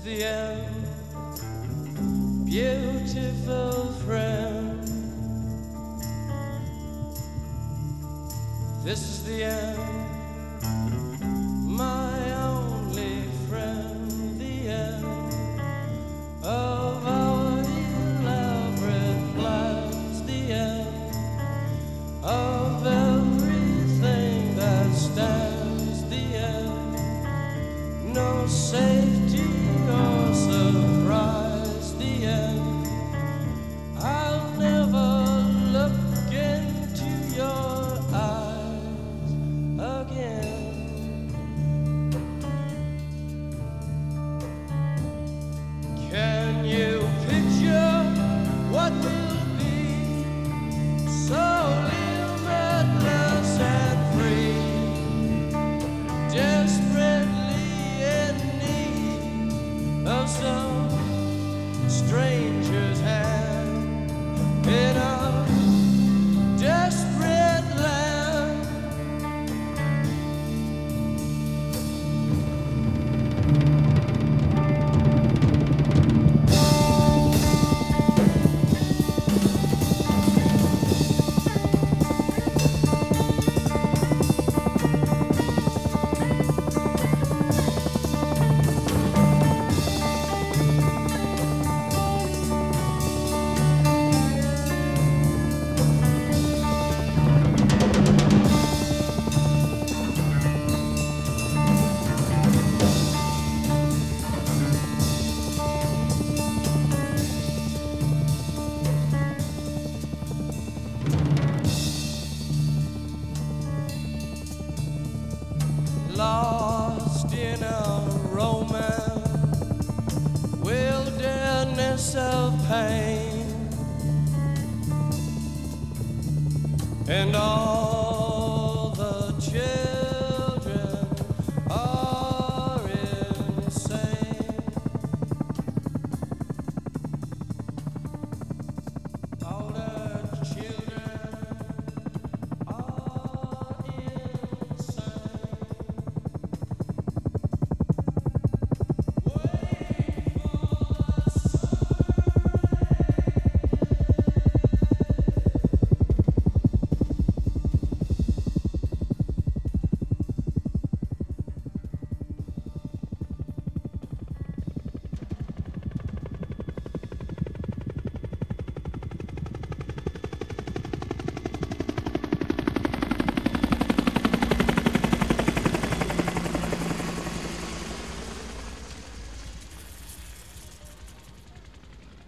the end, beautiful friend. This is the end, my only friend. The end of our elaborate plans. The end of everything that stands. The end, no safety or surprise. The end, I'll never look into your eyes again. Can you picture what will be so limitless and free, desperately in need of some stranger's hand in a desperate land? Lost in a romance, wilderness of pain, and all